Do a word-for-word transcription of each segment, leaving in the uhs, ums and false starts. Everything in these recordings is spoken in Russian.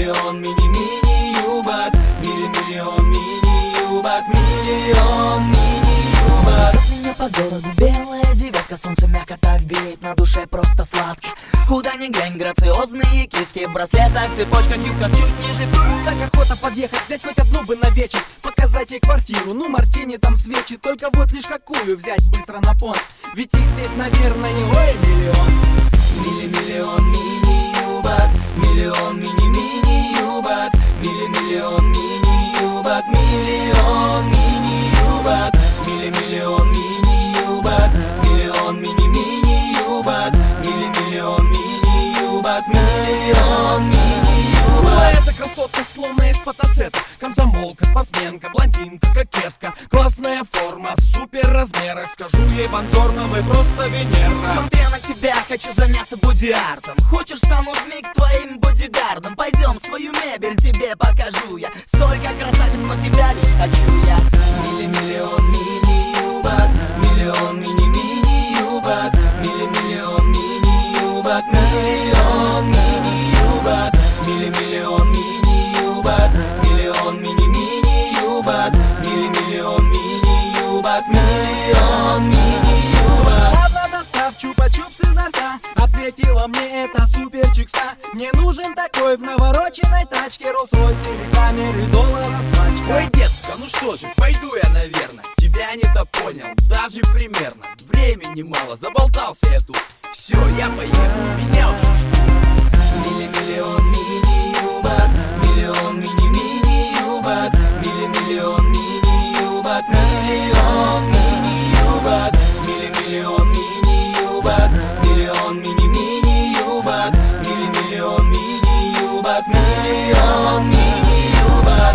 миллион мини-мини-юбок, милли-миллион мини-юбок, миллион мини-юбок. Несет меня по городу белая девятка, солнце мягко так греет, на душе просто сладко. Куда ни глянь, грациозные киски, в браслетах, цепочках, юбках чуть ниже. Так охота подъехать, взять хоть одну бы на вечер, показать ей квартиру, ну мартини там свечи. Только вот лишь какую взять быстро на понт, ведь их здесь, наверное, ой, миллион. Милли-миллион мини-юбок, миллион мини-мини-юбок, милли-миллион мини-юбок, миллион мини-юбок, милли-миллион мини-юбок, миллион мини-мини-юбок, милли-миллион мини-юбок, миллион мини-юбок. Ну, эта красотка словно из фотосета. Комсомолка, спортсменка, блондинка, кокетка. Классная форма в супер размерах. Скажу ей бонжорно, вы просто Венера. Смотря на тебя, хочу заняться боди-артом. Хочешь, стану вмиг твоим бодигардом? Пойдем, свою мебель тебе покажу я. Столько красавиц, но тебя лишь хочу я. Милли-миллион мини-юбок, миллион мини-мини-юбок, милли-миллион мини-юбок, миллион мини-юбок, милли-миллион мини-юбок, миллион мини-мини-юбок, милли-миллион мини-юбок, миллион мини-юбок. Ладно, достав чупа-чупс изо рта, ответила мне эта супер чикса. Мне нужен такой в навороченной тачке, Роллс-Ройс или камеры, долларов пачка. Ой, детка, ну что же, пойду я, наверное. Тебя недопонял, даже примерно. Времени мало, заболтался я тут. Все, я поехал, меня уже ждут. Милли-миллион мини-юбок, миллион мини-мини-юбок, милли-миллион мини-юбок, миллион мини-юбок, милли-миллион мини-юбок, миллион мини-мини-юбок, милли-миллион мини-юбок, миллион мини-юбок.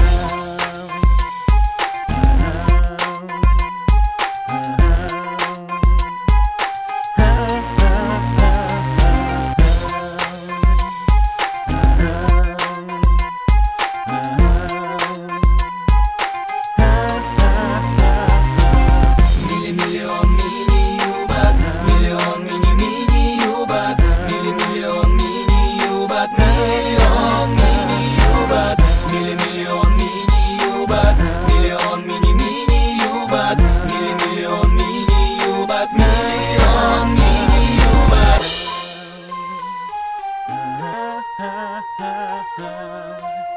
Милли-миллион мини-юбок, миллион мини-мини-юбок, милли-миллион мини-юбок, миллион мини-юбок, милли-миллион мини-юбок, миллион мини-мини-юбок, милли-миллион мини-юбок, миллион мини-юбок.